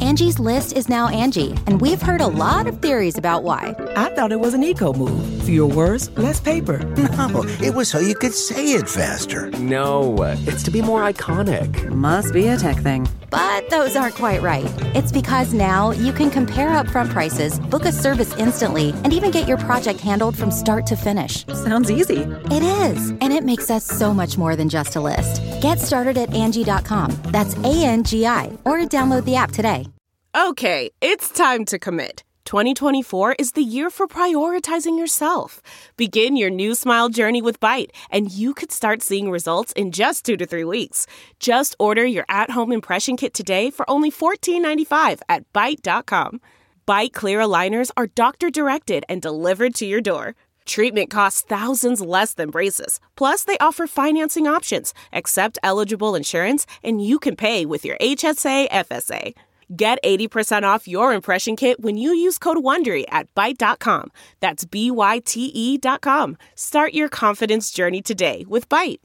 Angie's List is now Angie, and we've heard a lot of theories about why. I thought it was an eco move. Fewer words, less paper. No, it was so you could say it faster. No, it's to be more iconic. Must be a tech thing. But those aren't quite right. It's because now you can compare upfront prices, book a service instantly, and even get your project handled from start to finish. Sounds easy. It is, and it makes us so much more than just a list. Get started at Angie.com. That's ANGI, or download the app today. Okay, it's time to commit. 2024 is the year for prioritizing yourself. Begin your new smile journey with Byte, and you could start seeing results in just 2 to 3 weeks. Just order your at-home impression kit today for only $14.95 at Byte.com. Byte Clear aligners are doctor-directed and delivered to your door. Treatment costs thousands less than braces. Plus, they offer financing options, accept eligible insurance, and you can pay with your HSA FSA. Get 80% off your impression kit when you use code WONDERY at Byte.com. That's BYTE.com. Start your confidence journey today with Byte.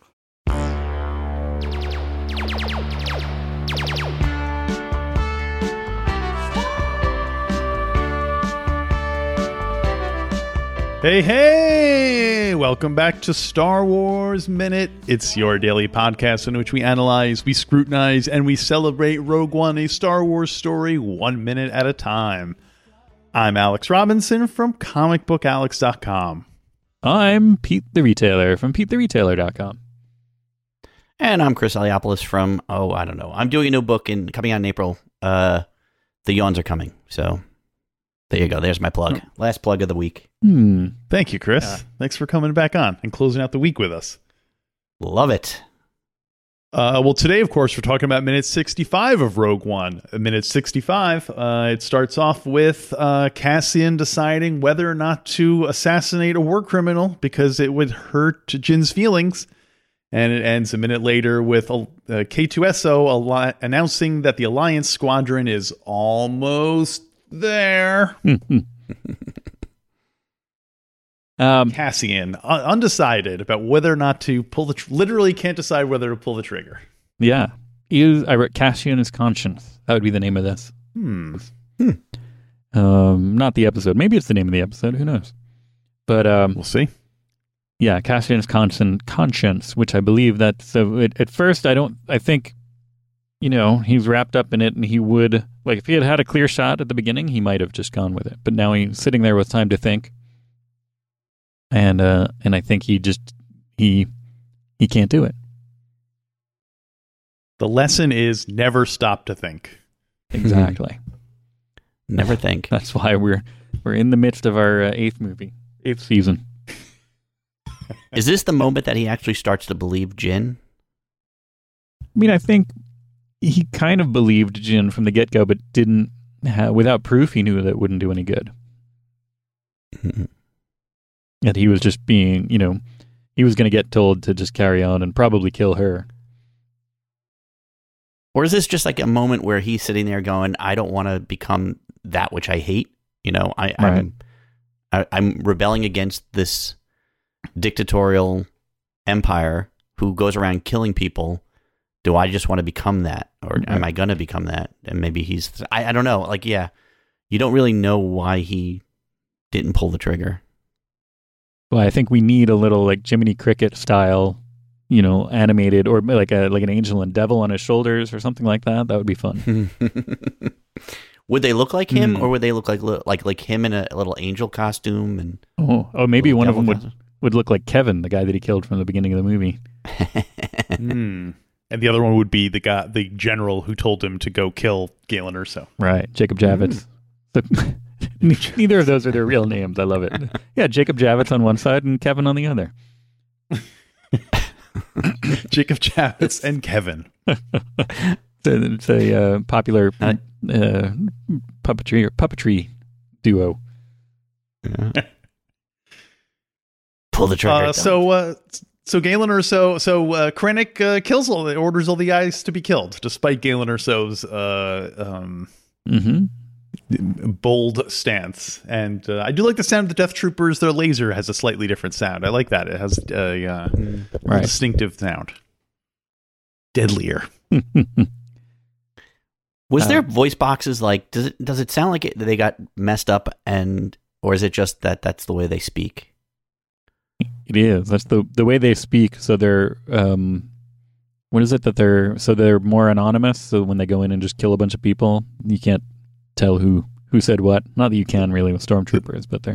Hey, welcome back to Star Wars Minute. It's your daily podcast in which we analyze, we scrutinize, and we celebrate Rogue One, a Star Wars story 1 minute at a time. I'm Alex Robinson from comicbookalex.com. I'm Pete the Retailer from PeteTheRetailer.com. And I'm Chris Aliopoulos from, I'm doing a new book coming out in April. The Yawns Are Coming, so... There you go. There's my plug. Last plug of the week. Thank you, Chris. Thanks for coming back on and closing out the week with us. Love it. Well, today, of course, we're talking about minute 65 of Rogue One. Minute 65, it starts off with Cassian deciding whether or not to assassinate a war criminal because it would hurt Jin's feelings. And it ends a minute later with K2SO announcing that the Alliance Squadron is almost there. Cassian, undecided about whether or not to pull literally can't decide whether to pull the trigger. Yeah. I wrote Cassian is Conscience. That would be the name of this. Not the episode. Maybe it's the name of the episode. Who knows? But we'll see. Yeah, Cassian is Conscience, which I believe that. So at first, I think, he's wrapped up in it, and he would, like, if he had a clear shot at the beginning, he might have just gone with it. But now he's sitting there with time to think, and I think he can't do it. The lesson is never stop to think. Exactly. Never think. That's why we're in the midst of our eighth season. Is this the moment that he actually starts to believe Jin? I mean, I think he kind of believed Jin from the get-go, but didn't without proof, he knew that it wouldn't do any good. That he was just being, he was going to get told to just carry on and probably kill her. Or is this just like a moment where he's sitting there going, I don't want to become that which I hate? I'm rebelling against this dictatorial empire who goes around killing people. Do I just want to become that? Or am I going to become that? And maybe I don't know. Like, yeah, you don't really know why he didn't pull the trigger. Well, I think we need a little like Jiminy Cricket style, animated, or like an angel and devil on his shoulders or something like that. That would be fun. Would they look like him, or would they look like him in a little angel costume? And maybe one of them would look like Kevin, the guy that he killed from the beginning of the movie. And the other one would be the general who told him to go kill Galen Erso. Right, Jacob Javits. Neither of those are their real names. I love it. Yeah, Jacob Javits on one side and Kevin on the other. Jacob Javits and Kevin. It's a popular puppetry duo. Yeah. Pull the trigger. So Galen Erso, Krennic orders all the eyes to be killed, despite Galen Erso's bold stance. And I do like the sound of the Death Troopers. Their laser has a slightly different sound. I like that. It has a distinctive sound. Deadlier. Was their voice boxes like? Does it sound like they got messed up, or is it just that's the way they speak? It is. That's the way they speak. So they're what is it that they're more anonymous? So when they go in and just kill a bunch of people, you can't tell who said what. Not that you can really with stormtroopers, but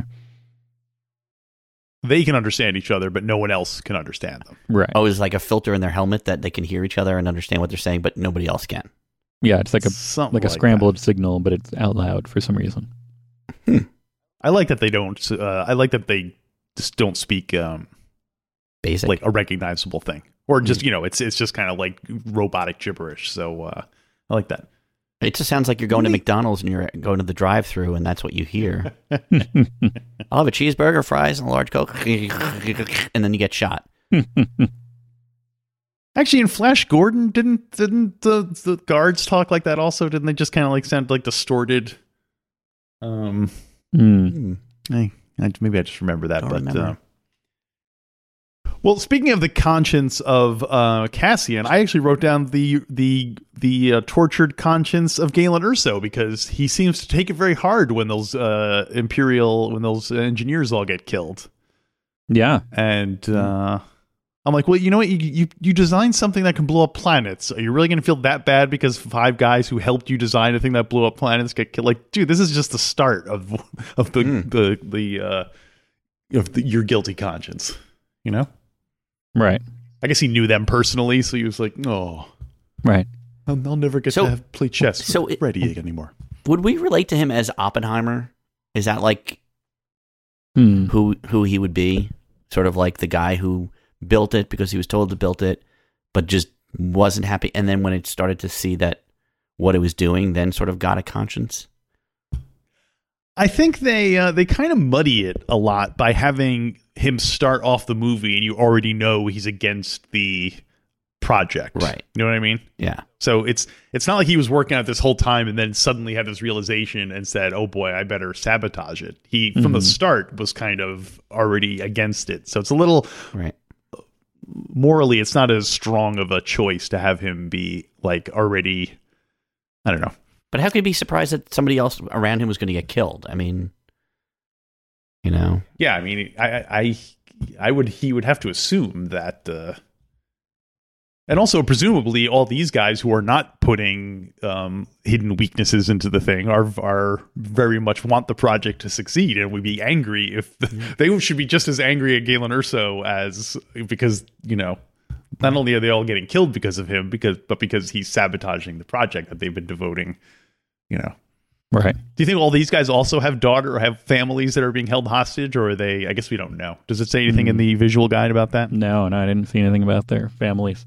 they can understand each other, but no one else can understand them. Right. Oh, it's like a filter in their helmet that they can hear each other and understand what they're saying, but nobody else can. Yeah, it's like a scrambled that. signal, but it's out loud for some reason. I like that they don't. I like that they just don't speak basic, like a recognizable thing, or just it's just kind of like robotic gibberish. So I like that. It just sounds like you're going to McDonald's and you're going to the drive-thru, and that's what you hear. I'll have a cheeseburger, fries, and a large Coke, and then you get shot. Actually, in Flash Gordon, didn't the guards talk like that also? Didn't they just kind of like sound like distorted? Maybe I just remember that. Remember. Well, speaking of the conscience of Cassian, I actually wrote down the tortured conscience of Galen Erso, because he seems to take it very hard when those engineers all get killed. Yeah, and I'm like, well, you know what? You designed something that can blow up planets. Are you really going to feel that bad because 5 guys who helped you design a thing that blew up planets get killed? Like, dude, this is just the start of your guilty conscience. You know? Right. I guess he knew them personally, so he was like, "Oh, right. I'll never get to play chess with Freddy anymore." Would we relate to him as Oppenheimer? Is that like who he would be? Sort of like the guy who built it because he was told to build it, but just wasn't happy. And then when it started to see that what it was doing, then sort of got a conscience. I think they kind of muddy it a lot by having him start off the movie and you already know he's against the project. Right. You know what I mean? Yeah. So it's not like he was working on it this whole time and then suddenly had this realization and said, "Oh boy, I better sabotage it." He from the start was kind of already against it. So it's a little morally, it's not as strong of a choice to have him be like already, I don't know. But how could he be surprised that somebody else around him was going to get killed? I mean, you know. Yeah, I mean, he would have to assume that, and also presumably all these guys who are not putting hidden weaknesses into the thing are very much want the project to succeed, and would be angry if they should be just as angry at Galen Erso because not only are they all getting killed because of him, but because he's sabotaging the project that they've been devoting, Right. Do you think all these guys also have have families that are being held hostage, or are they? I guess we don't know. Does it say anything in the visual guide about that? No, I didn't see anything about their families.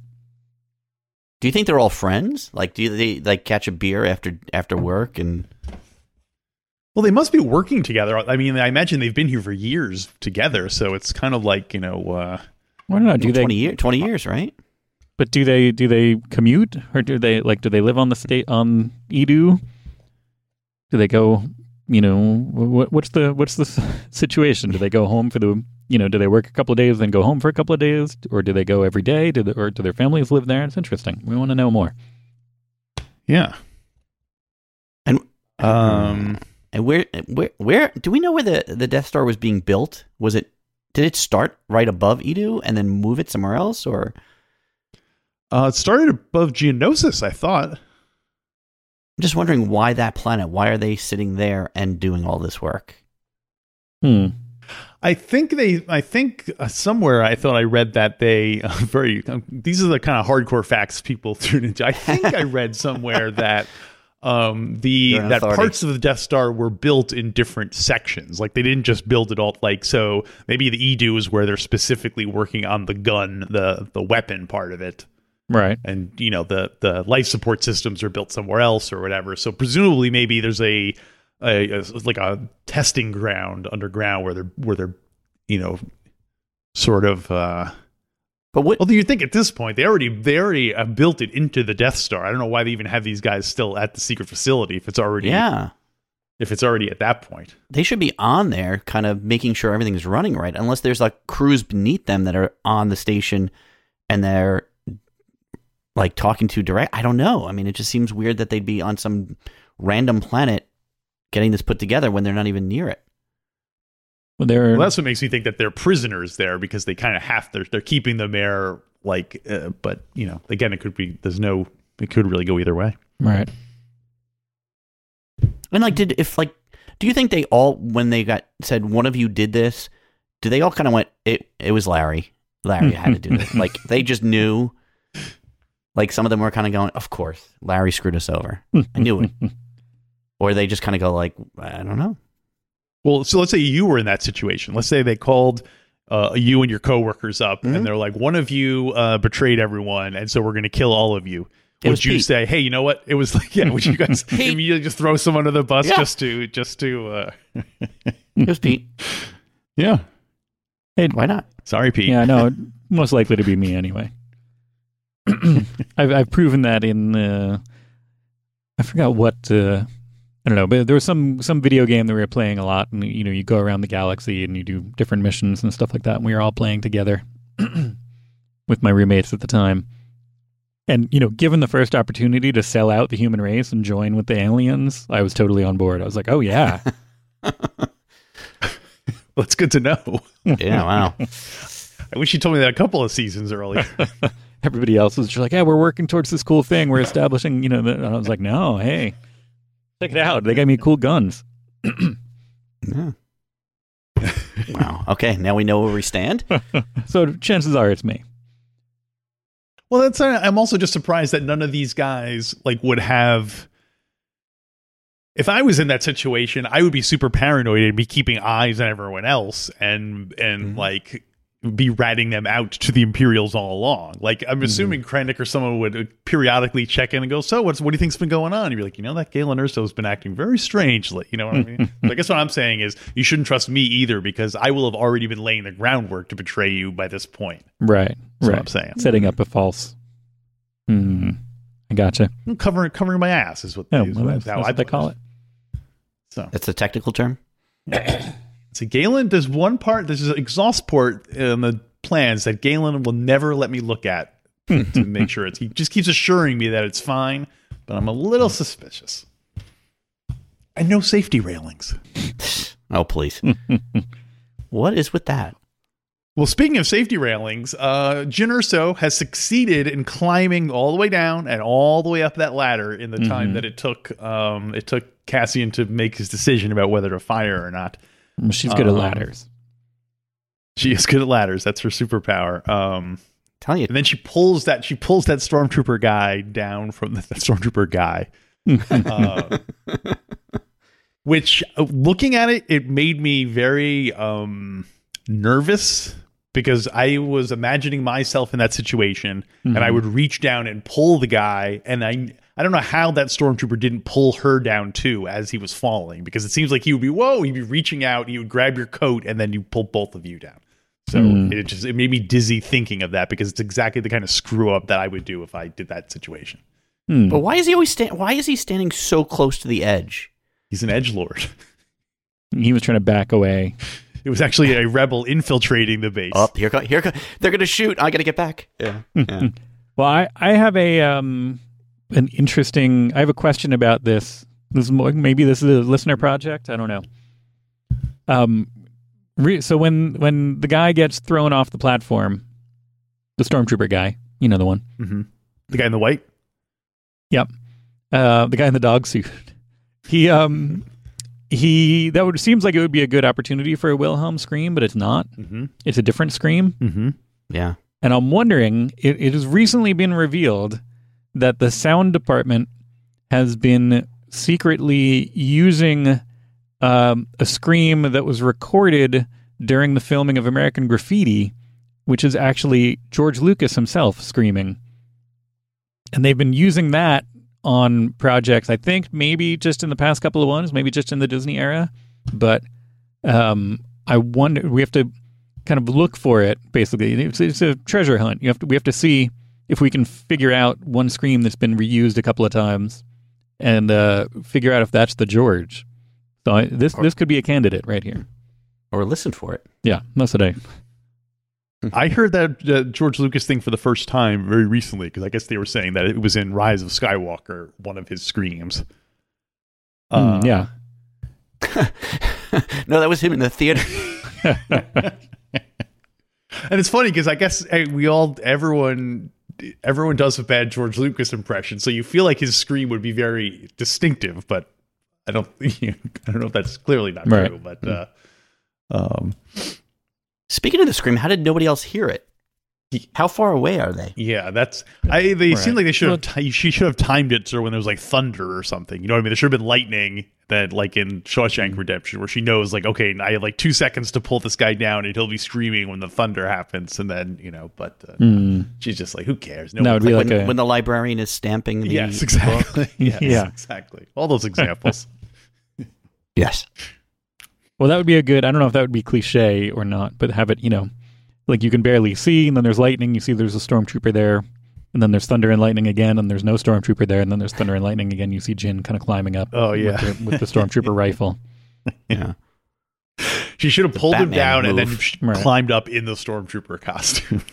Do you think they're all friends? Like, do they like catch a beer after work and? Well, they must be working together. I mean, I imagine they've been here for years together, so it's kind of like I don't know. Do 20 years, right? But do they commute, or do they live on Edu? Do they go? What's the situation? Do they go home for the? Do they work a couple of days then go home for a couple of days, or do they go every day? Do their families live there? It's interesting. We want to know more. Yeah. And where do we know where the Death Star was being built? Did it start right above Edu and then move it somewhere else, or? It started above Geonosis, I thought. I'm just wondering why that planet. Why are they sitting there and doing all this work? I think somewhere I thought I read that they these are the kind of hardcore facts people tune into. I think I read somewhere that parts of the Death Star were built in different sections. Like they didn't just build it all. Like, so maybe the Edu is where they're specifically working on the gun, the weapon part of it. Right. And the life support systems are built somewhere else or whatever. So presumably maybe there's a testing ground underground where they're sort of but what? Although you think at this point they already built it into the Death Star. I don't know why they even have these guys still at the secret facility if it's already at that point. They should be on there kind of making sure everything's running right, unless there's like crews beneath them that are on the station and they're like talking to direct. I don't know. I mean, it just seems weird that they'd be on some random planet getting this put together when they're not even near it. Well, that's what makes me think that they're prisoners there, because they kind of they're keeping them there, like, but again, it could really go either way. Right. And like, do you think they all, when they said one of you did this, do they all kind of went, it was Larry had to do this? Like, they just knew, like, some of them were kind of going, of course, Larry screwed us over. I knew it. Or they just kind of go like, I don't know. Well, so let's say you were in that situation. Let's say they called you and your coworkers up, and they're like, one of you betrayed everyone, and so we're going to kill all of you. Would you say, hey, you know what? It was like, would you guys immediately just throw someone under the bus just to It was Pete. Yeah. Hey, why not? Sorry, Pete. Yeah, no, most likely to be me anyway. I've proven that in I forgot what I don't know, but there was some video game that we were playing a lot, and you go around the galaxy and you do different missions and stuff like that, and we were all playing together with my roommates at the time. And given the first opportunity to sell out the human race and join with the aliens, I was totally on board. I was like, oh yeah. Well, it's good to know. Yeah, wow. I wish you told me that a couple of seasons earlier. Everybody else was just like, yeah, we're working towards this cool thing. We're establishing, and I was like, no, hey, check it out. They got me cool guns. Yeah. Wow. Okay, now we know where we stand. So chances are it's me. Well, I'm also just surprised that none of these guys would have. If I was in that situation, I would be super paranoid and be keeping eyes on everyone else and be ratting them out to the Imperials all along. Like, I'm assuming Krennic or someone would periodically check in and go, so what do you think's been going on? And you'd be like, that Galen Erso has been acting very strangely. You know what I mean? So I guess what I'm saying is you shouldn't trust me either, because I will have already been laying the groundwork to betray you by this point. Right. That's right. what I'm saying. Setting up a false. I gotcha. Covering my ass is what that's what they call it. So that's a technical term. So Galen, there's an exhaust port in the plans that Galen will never let me look at to make sure he just keeps assuring me that it's fine, but I'm a little suspicious. And no safety railings. Oh, please. What is with that? Well, speaking of safety railings, Jyn Erso has succeeded in climbing all the way down and all the way up that ladder in the time that it took Cassian to make his decision about whether to fire or not. She's good at ladders. She is good at ladders. That's her superpower. Tell you. And then she pulls that stormtrooper guy down from the stormtrooper guy. Which, looking at it, it made me very nervous, because I was imagining myself in that situation, and I would reach down and pull the guy, and I don't know how that stormtrooper didn't pull her down too as he was falling, because it seems like he'd be reaching out, he would grab your coat, and then you pull both of you down. So it made me dizzy thinking of that, because it's exactly the kind of screw up that I would do if I did that situation. But why is he always why is he standing so close to the edge? He's an edgelord. He was trying to back away. It was actually a rebel infiltrating the base. Oh, here come. They're going to shoot. I got to get back. Yeah. Well, I have an interesting. I have a question about this. Maybe this is a listener project. I don't know. So when the guy gets thrown off the platform, the stormtrooper guy, the one, the guy in the white. Yep. The guy in the dog suit. Seems like it would be a good opportunity for a Wilhelm scream, but it's not. It's a different scream. Yeah. And I'm wondering, it has recently been revealed that the sound department has been secretly using a scream that was recorded during the filming of American Graffiti, which is actually George Lucas himself screaming. And they've been using that on projects, I think maybe just in the past couple of ones, maybe just in the Disney era. But I wonder, we have to kind of look for it, basically. It's a treasure hunt. We have to see if we can figure out one scream that's been reused a couple of times and figure out if that's the George. So this could be a candidate right here. Or listen for it. Yeah, that's what I heard that George Lucas thing for the first time very recently, because I guess they were saying that it was in Rise of Skywalker, one of his screams. Yeah. No, that was him in the theater. And it's funny because I guess everyone does a bad George Lucas impression, so you feel like his scream would be very distinctive, but I don't know if that's clearly not true. But speaking of the scream, how did nobody else hear it? How far away are they? Yeah, they seem like they should have. She should have timed it so when there was like thunder or something. You know what I mean? There should have been lightning. That like in Shawshank Redemption, where she knows like, okay, I have like 2 seconds to pull this guy down, and he'll be screaming when the thunder happens, and then but she's just like, who cares? No, would be like when the librarian is stamping the yes, exactly. book. Yes, exactly. All those examples. Yes. Well, that would be a good. I don't know if that would be cliche or not, but have it, like you can barely see, and then there's lightning. You see, there's a stormtrooper there. And then there's thunder and lightning again, and there's no stormtrooper there, and then there's thunder and lightning again. You see Jin kind of climbing up with the stormtrooper rifle. Yeah. She should have pulled him down move. and then climbed up in the stormtrooper costume.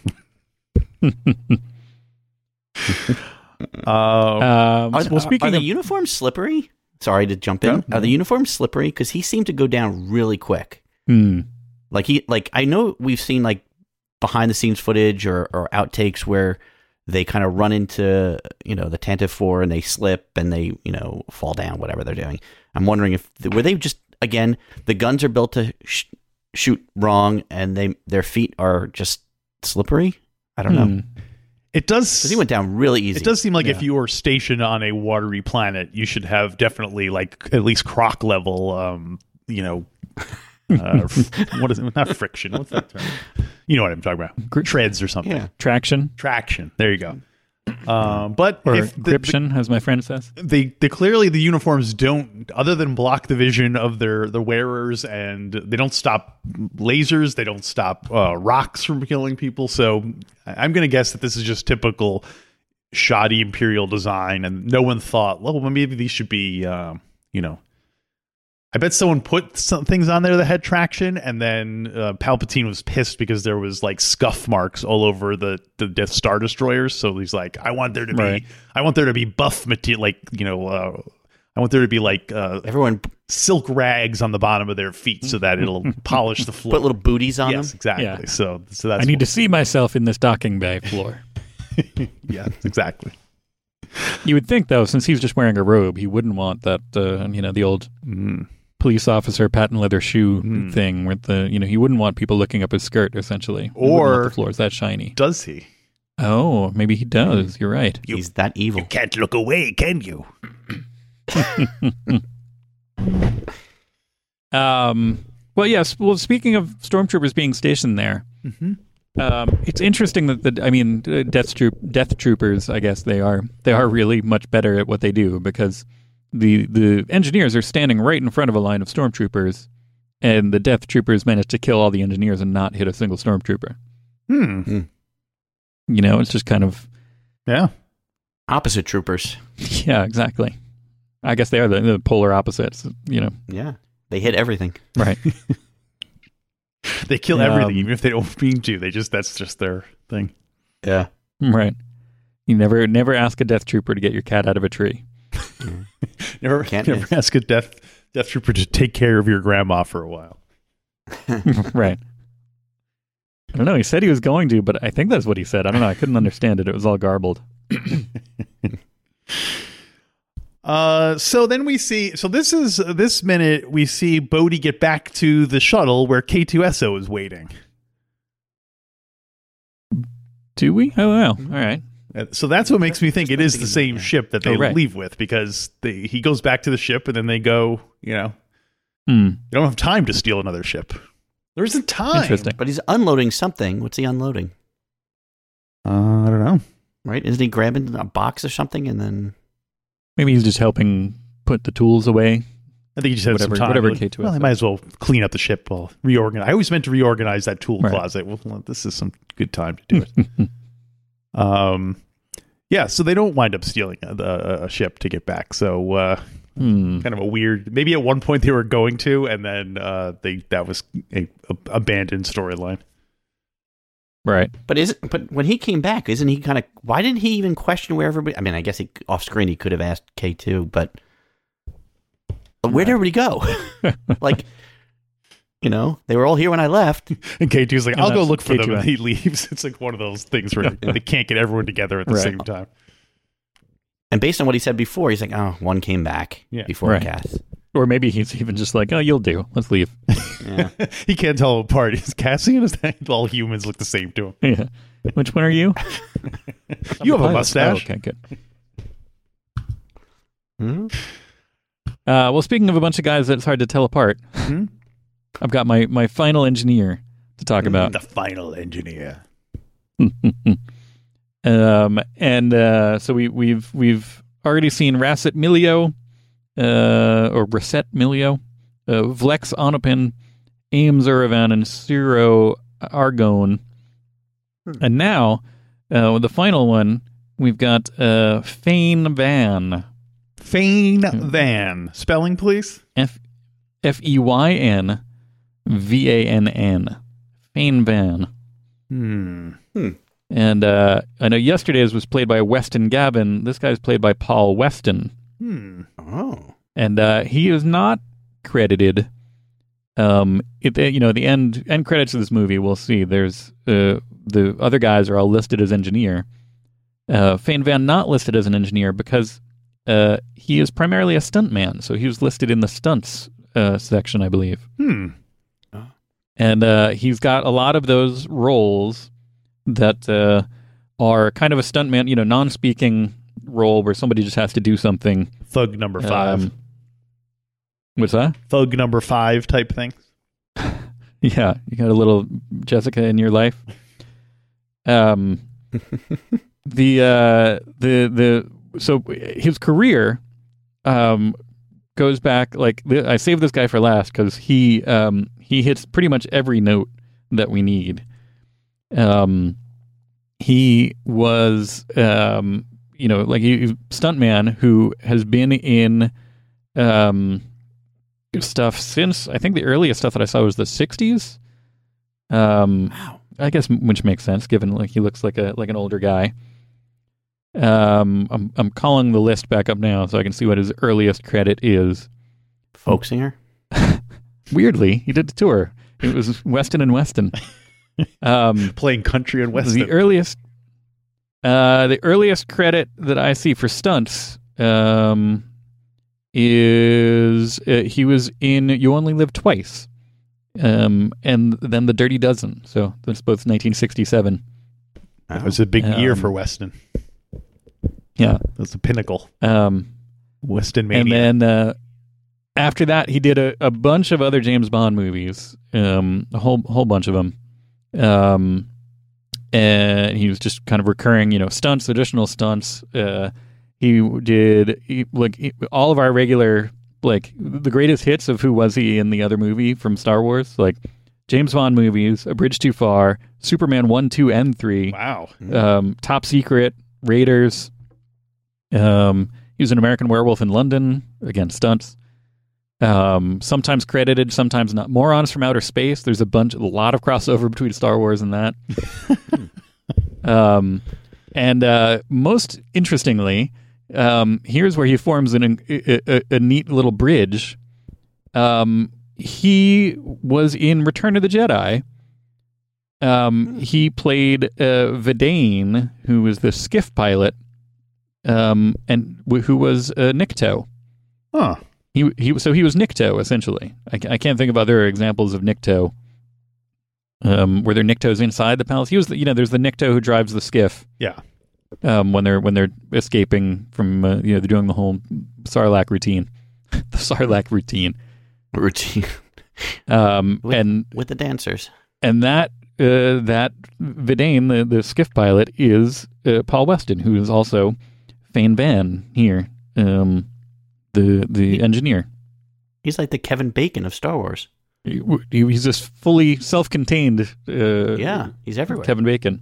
Are the uniforms slippery? Sorry to jump in. Are the uniforms slippery? Because he seemed to go down really quick. Like I know we've seen like behind the scenes footage or outtakes where they kind of run into, the Tantive 4 and they slip and they, fall down, whatever they're doing. I'm wondering were they just, again, the guns are built to shoot wrong and their feet are just slippery? I don't know. It does. Because he went down really easy. It does seem like if you were stationed on a watery planet, you should have definitely like at least croc level, what is it? Not friction. What's that term? You know what I'm talking about. Treads or something. Yeah. Traction. There you go. But or gription, as my friend says. They clearly the uniforms don't, other than block the vision of the wearers, and they don't stop lasers. They don't stop rocks from killing people. So I'm going to guess that this is just typical shoddy Imperial design, and no one thought, well, maybe these should be, I bet someone put some things on there that had traction, and then Palpatine was pissed because there was like scuff marks all over the Death Star destroyers. So he's like, I want there to be buff material, like I want there to be like everyone silk rags on the bottom of their feet so that it'll polish the floor. Put little booties on them. Yes, exactly. Yeah. So that's. I need to see myself in this docking bay floor. Yeah, exactly. You would think though, since he's just wearing a robe, he wouldn't want that. The old. Police officer patent leather shoe thing with he wouldn't want people looking up his skirt essentially, or the floor is that shiny. Does he? Oh, maybe he does. You're right. He's that evil. You can't look away, can you? Well, yes. Well, speaking of stormtroopers being stationed there, it's interesting that death troopers. I guess they are really much better at what they do, because the engineers are standing right in front of a line of stormtroopers, and the death troopers managed to kill all the engineers and not hit a single stormtrooper. It's just kind of opposite troopers. Yeah, exactly. I guess they are the polar opposites. Yeah, they hit everything. Right. They kill everything, even if they don't mean to. That's just their thing. Yeah. Right. You never ask a death trooper to get your cat out of a tree. Never ask a death trooper to take care of your grandma for a while. Right. I don't know. He said he was going to, but I think that's what he said. I don't know. I couldn't understand it. It was all garbled. So then we see. So this minute we see Bodhi get back to the shuttle where K2SO is waiting. Do we? Oh wow! All right. So that's what makes me think it is the same ship that they leave with, because he goes back to the ship and then they go. You don't have time to steal another ship. There isn't time. Interesting. But he's unloading something. What's he unloading? I don't know. Right? Isn't he grabbing a box or something and then? Maybe he's just helping put the tools away. I think he just had some time. Whatever K2SO. Well, they might as well clean up the ship while reorganize. I always meant to reorganize that tool closet. Well, this is some good time to do it. So they don't wind up stealing a ship to get back. So kind of a weird. Maybe at one point they were going to, and then that was a abandoned storyline. Right. But when he came back, isn't he kind of? Why didn't he even question where everybody? I mean, I guess off screen he could have asked K2, but where'd everybody go? Like, they were all here when I left. And K2's like, I'll go look for K2. them, and he leaves. It's like one of those things where they can't get everyone together at the same time. And based on what he said before, he's like, oh, one came back before Cass. Or maybe he's even just like, oh, you'll do. Let's leave. Yeah. He can't tell them apart. Is Cassian? Is that all humans look the same to him? Yeah. Which one are you? You have a mustache. Oh, okay, good. Hmm? Well, speaking of a bunch of guys that's hard to tell apart, I've got my final engineer to talk about. The final engineer. So we've already seen Rasset Milio, or Rasset Milio, Vlex Onopin, Ames Uravan, and Ciro Argon. And now, with the final one, we've got Fane Van. Fane Van. Spelling, please? Fenvann. Fane Van. And I know yesterday's was played by Weston Gavin. This guy's played by Paul Weston. Oh. And he is not credited. The end credits of this movie, we'll see. There's the other guys are all listed as engineer. Fane Van not listed as an engineer because he is primarily a stuntman. So he was listed in the stunts section, I believe. And he's got a lot of those roles that are kind of a stuntman, non-speaking role where somebody just has to do something. Thug number 5. What's that? Thug number 5 type thing. Yeah, you got a little Jessica in your life. So his career goes back, like, I saved this guy for last because he hits pretty much every note that we need. He was he's a stuntman who has been in stuff since, I think the earliest stuff that I saw was the 60s. Wow. I guess, which makes sense given like he looks like an older guy. I'm calling the list back up now so I can see what his earliest credit is. Folk singer? Weirdly, he did the tour. It was Weston and Weston. Playing country and western. The earliest credit that I see for stunts is he was in You Only Live Twice, and then The Dirty Dozen. So that's both 1967. It was a big year for Weston. Yeah, that's the pinnacle. Weston mania. And then after that, he did a bunch of other James Bond movies, a whole bunch of them. And he was just kind of recurring, stunts, additional stunts. He did all of our regular, like the greatest hits of Who Was He in the other movie from Star Wars, like James Bond movies, A Bridge Too Far, Superman 1, 2, and 3. Wow. Top Secret, Raiders. He was an American Werewolf in London, again, stunts. Sometimes credited, sometimes not. Morons from Outer Space. There's a lot of crossover between Star Wars and that. And most interestingly, here's where he forms a neat little bridge. He was in Return of the Jedi. He played Vidane, who was the skiff pilot, and who was Nikto. Huh. He was Nikto, essentially. I can't think of other examples of Nikto. Were there Niktos inside the palace? He was there's the Nikto who drives the skiff. Yeah. When they're escaping from they're doing the whole Sarlacc routine. The Sarlacc routine. With the dancers. And that Vidane, the skiff pilot, is Paul Weston, who is also Fane Van here. The engineer. He's like the Kevin Bacon of Star Wars. He's this fully self-contained. Yeah, he's everywhere. Kevin Bacon.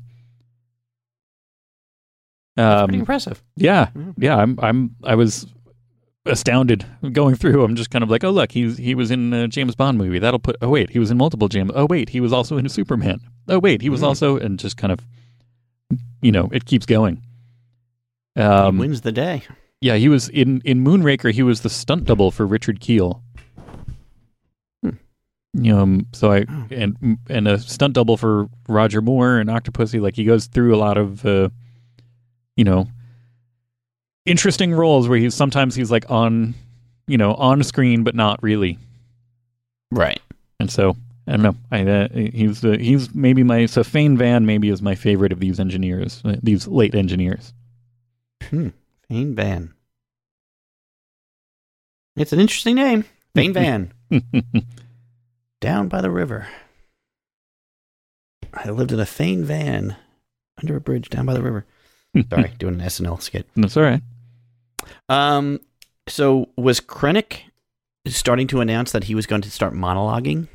That's pretty impressive. Yeah. I was astounded going through. I'm just kind of like, oh look, he was in a James Bond movie. That'll put. Oh wait, he was in multiple James. Oh wait, he was also in a Superman. Oh wait, he was also, and just kind of, it keeps going. He wins the day. Yeah, he was in Moonraker. He was the stunt double for Richard Kiel. So and a stunt double for Roger Moore and Octopussy. Like, he goes through a lot of interesting roles where he's like on screen but not really. Right. And so I don't know. He's maybe so Fane Van maybe is my favorite of these engineers, these late engineers. Fane Van. It's an interesting name. Fane Van. Down by the river. I lived in a Fane van under a bridge down by the river. Sorry, doing an SNL skit. That's all right. So was Krennic starting to announce that he was going to start monologuing?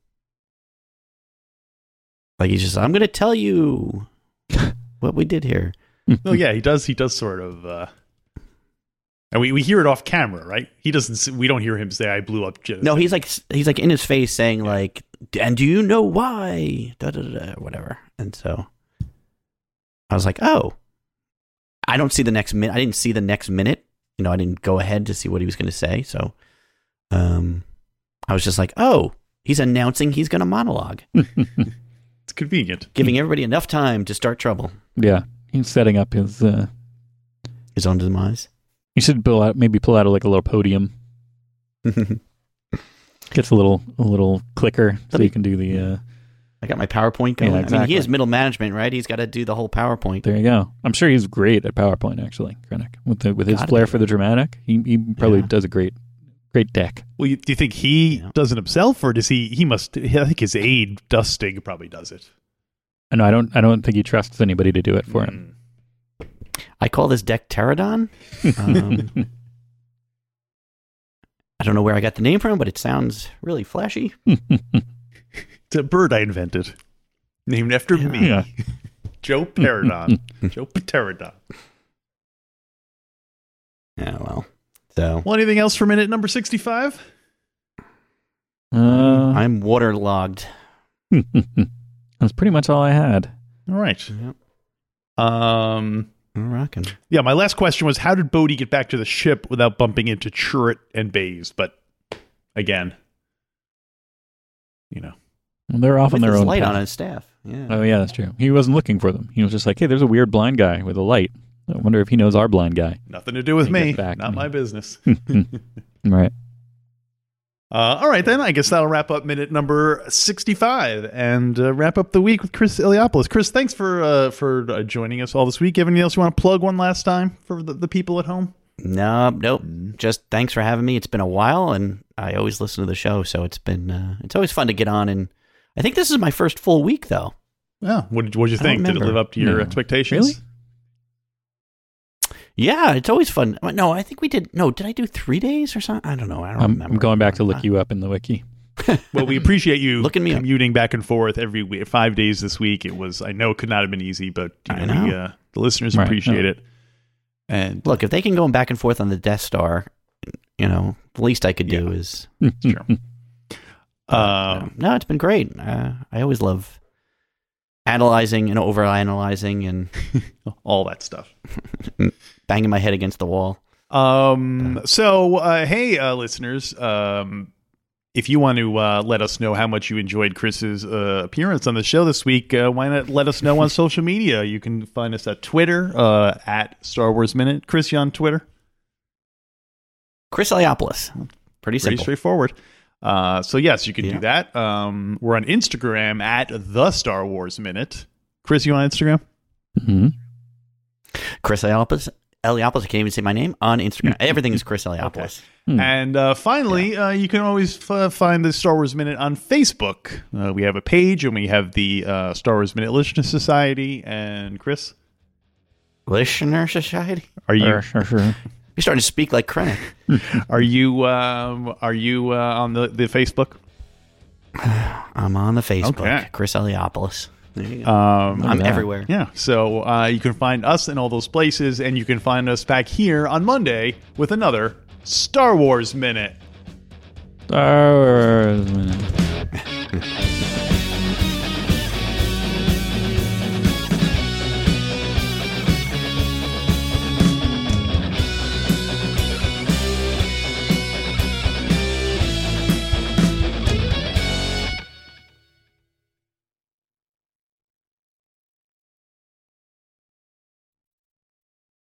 Like, he's just, I'm going to tell you what we did here. Oh yeah, he does sort of. And we hear it off camera, right? He doesn't. We don't hear him say, "I blew up." No, he's like in his face saying like, "And do you know why?" Da, da, da, da, whatever. And so I was like, "Oh, I don't see the next minute. I didn't see the next minute. I didn't go ahead to see what he was going to say. So, I was just like, "Oh, he's announcing he's going to monologue." It's convenient, giving everybody enough time to start trouble. Yeah, he's setting up his own demise. You should pull out a little podium. Gets a little clicker so you can do the. I got my PowerPoint going. Yeah, exactly. I mean, he is middle management, right? He's got to do the whole PowerPoint. There you go. I'm sure he's great at PowerPoint, actually, Krennic. With his flair for the dramatic, he probably does a great deck. Well, do you think he does it himself, or does he must? I think his aide Dustig probably does it. No, I don't think he trusts anybody to do it for him. I call this deck Pterodon. I don't know where I got the name from, but it sounds really flashy. It's a bird I invented, named after me. Yeah. Joe Pterodon. Joe Pterodon. Yeah, well. Anything else for minute number 65? I'm waterlogged. That's pretty much all I had. All right. Yep. I'm rocking. Yeah, my last question was, how did Bodhi get back to the ship without bumping into Chirrut and Baze? But again, they're off on their own light path. on his staff. Yeah. Oh yeah, that's true. He wasn't looking for them. He was just like, hey, there's a weird blind guy with a light. I wonder if he knows our blind guy. Nothing to do with me. Back Not my business. Right. All right, then. I guess that'll wrap up minute number 65 and wrap up the week with Chris Eliopoulos. Chris, thanks for joining us all this week. Anything else you want to plug one last time for the people at home? Nope. Just thanks for having me. It's been a while, and I always listen to the show, so it's always fun to get on. And I think this is my first full week, though. Yeah. What did you think? Did it live up to your expectations? Really? Yeah, it's always fun. No, I think we did. No, did I do 3 days or something? I don't know. I don't remember. I'm going back to look you up in the wiki. Well, we appreciate you commuting up. back and forth every week, 5 days this week. I know it could not have been easy, but the listeners appreciate it. And look, if they can go back and forth on the Death Star, the least I could do is. Sure. No, it's been great. I always love analyzing and overanalyzing and all that stuff. Banging my head against the wall. Hey, listeners, if you want to let us know how much you enjoyed Chris's appearance on the show this week, why not let us know on social media? You can find us at Twitter, at Star Wars Minute. Chris, you on Twitter? Chris Eliopoulos. Pretty simple. Pretty straightforward. So yes, you can do that. We're on Instagram at The Star Wars Minute. Chris, you on Instagram? Mm-hmm. Chris Eliopoulos. I can't even say my name on Instagram. Everything is Chris Eliopoulos. Okay. And finally, you can always find the Star Wars Minute on Facebook. We have a page, and we have the Star Wars Minute Listener Society. And Chris, Listener Society. Are you? Sure. You're starting to speak like Krennic. Are you on the Facebook? I'm on the Facebook. Okay. Chris Eliopoulos. I'm everywhere. Yeah. So you can find us in all those places, and you can find us back here on Monday with another Star Wars Minute. Star Wars Minute.